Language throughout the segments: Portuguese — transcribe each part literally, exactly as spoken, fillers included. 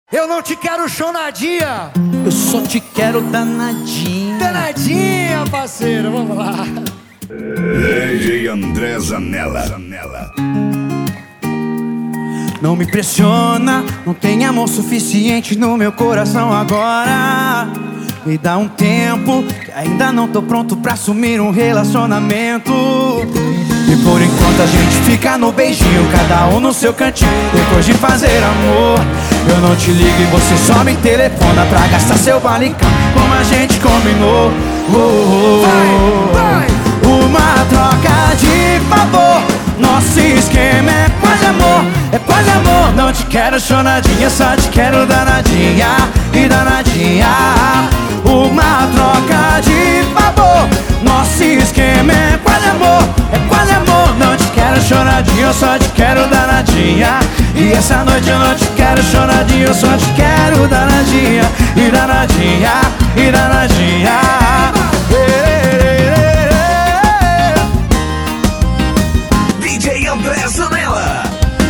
Eu não te quero chonadinha, eu só te quero danadinha. Danadinha, parceiro, vamos lá. D J André Zanella. Zanella. Não me pressiona, não tem amor suficiente no meu coração agora. Me dá um tempo, que ainda não tô pronto pra assumir um relacionamento. E por enquanto a gente fica no beijinho, cada um no seu cantinho. Depois de fazer amor, eu não te ligo e você só me telefona pra gastar seu balicão, como a gente combinou. Oh, oh, oh. Vai, vai. Uma troca de favor, nosso esquema é quase amor, é quase amor. Não te quero chonadinha, só te quero danadinha e danadinha. Uma troca de favor, nosso esquema é quase amor, é quase amor. Não te quero chonadinha, eu só te quero danadinha. E essa noite eu não te quero chonadinha, eu só te quero danadinha e danadinha e danadinha. D J André Zanella.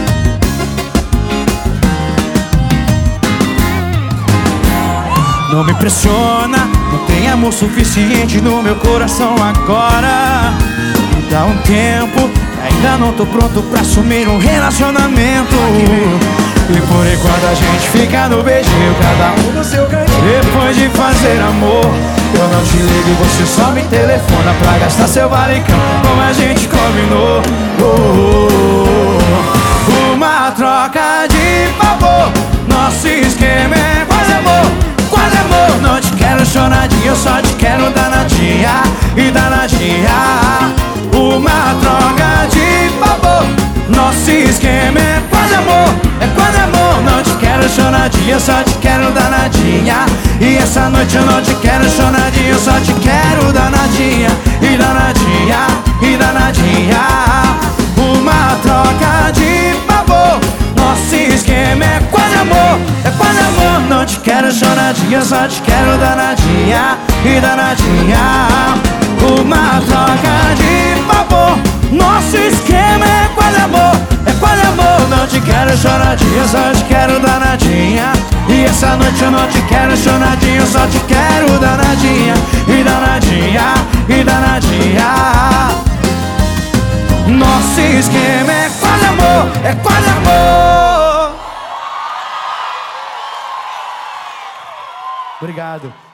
Não me pressiona, não tem amor suficiente no meu coração agora. Me dá um tempo, ainda não tô pronto pra assumir um relacionamento. E por enquanto a gente fica no beijinho, cada um no seu cantinho. Depois de fazer amor, eu não te ligo e você só me telefona pra gastar seu balicão, como a gente combinou. Oh, oh, oh. Uma troca de favor, nosso esquema é quase amor, quase amor. Não te quero chonadinha, eu só te quero danadinha e danadinha. Uma troca de favor, nosso esquema é quase amor, é quase amor. Não te quero chonadinha, eu só te quero danadinha. E essa noite eu não te quero chonadinha, eu só te quero danadinha e danadinha e danadinha. Uma troca de favor, nosso esquema é quase amor, é quase amor. Não te quero chonadinha, eu só te quero danadinha e danadinha. Uma troca de favor, nosso esquema é quase amor, é quase amor. Não te quero chonadinha, eu só te quero danadinha. E essa noite eu não te quero chonadinha, eu só te quero danadinha e danadinha e danadinha. Nosso esquema é quase amor, é quase amor. Obrigado.